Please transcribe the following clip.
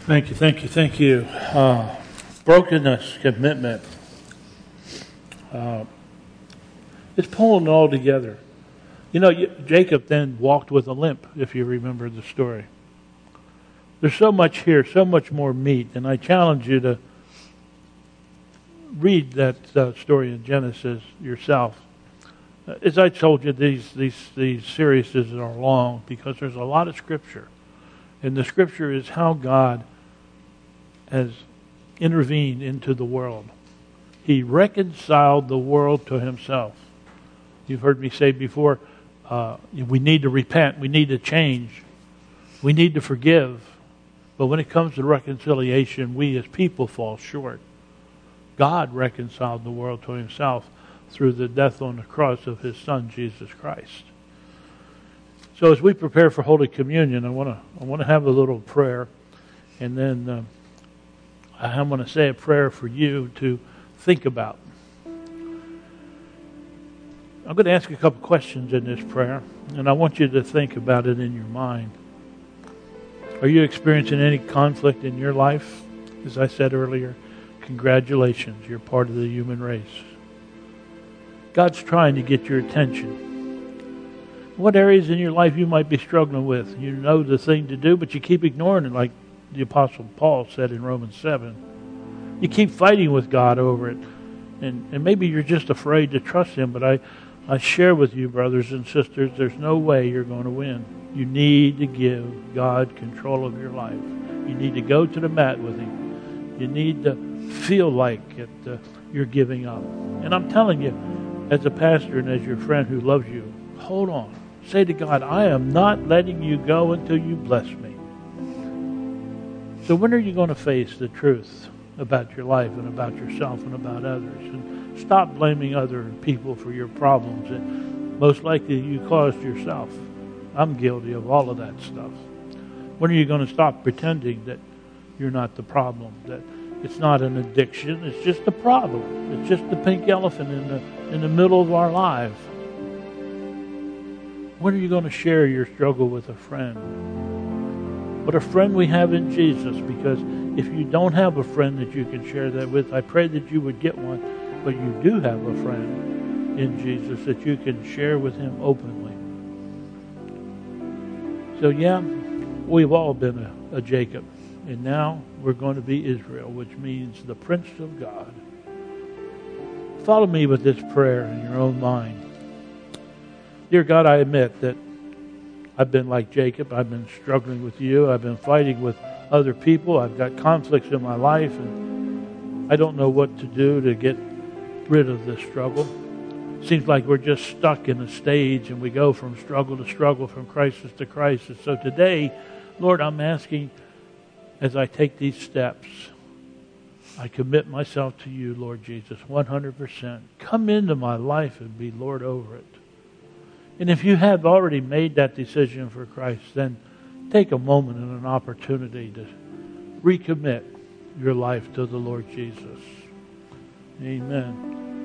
Thank you, thank you, thank you. Brokenness, commitment. It's pulling it all together. You know, Jacob then walked with a limp, if you remember the story. There's so much here, so much more meat, and I challenge you to read that story in Genesis yourself. As I told you, these series are long because there's a lot of Scripture. And the Scripture is how God has intervened into the world. He reconciled the world to Himself. You've heard me say before, we need to repent, we need to change, we need to forgive. But when it comes to reconciliation, we as people fall short. God reconciled the world to Himself through the death on the cross of His Son, Jesus Christ. So as we prepare for Holy Communion, I want to have a little prayer, and then I'm going to say a prayer for you to think about. I'm going to ask a couple questions in this prayer, and I want you to think about it in your mind. Are you experiencing any conflict in your life? As I said earlier, congratulations, you're part of the human race. God's trying to get your attention. What areas in your life you might be struggling with? You know the thing to do, but you keep ignoring it, like the Apostle Paul said in Romans 7. You keep fighting with God over it. And maybe you're just afraid to trust Him, but I share with you, brothers and sisters, there's no way you're going to win. You need to give God control of your life. You need to go to the mat with Him. You need to feel like you're giving up. And I'm telling you, as a pastor and as your friend who loves you, hold on. Say to God, I am not letting you go until you bless me. So when are you going to face the truth about your life and about yourself and about others? And stop blaming other people for your problems that most likely you caused yourself. I'm guilty of all of that stuff. When are you going to stop pretending that you're not the problem, that it's not an addiction, it's just a problem. It's just the pink elephant in the middle of our lives. When are you going to share your struggle with a friend? What a friend we have in Jesus, because if you don't have a friend that you can share that with, I pray that you would get one, but you do have a friend in Jesus that you can share with Him openly. So yeah, we've all been a Jacob, and now we're going to be Israel, which means the Prince of God. Follow me with this prayer in your own mind. Dear God, I admit that I've been like Jacob. I've been struggling with you. I've been fighting with other people. I've got conflicts in my life, and I don't know what to do to get rid of this struggle. Seems like we're just stuck in a stage, and we go from struggle to struggle, from crisis to crisis. So today, Lord, I'm asking, as I take these steps, I commit myself to you, Lord Jesus, 100%. Come into my life and be Lord over it. And if you have already made that decision for Christ, then take a moment and an opportunity to recommit your life to the Lord Jesus. Amen.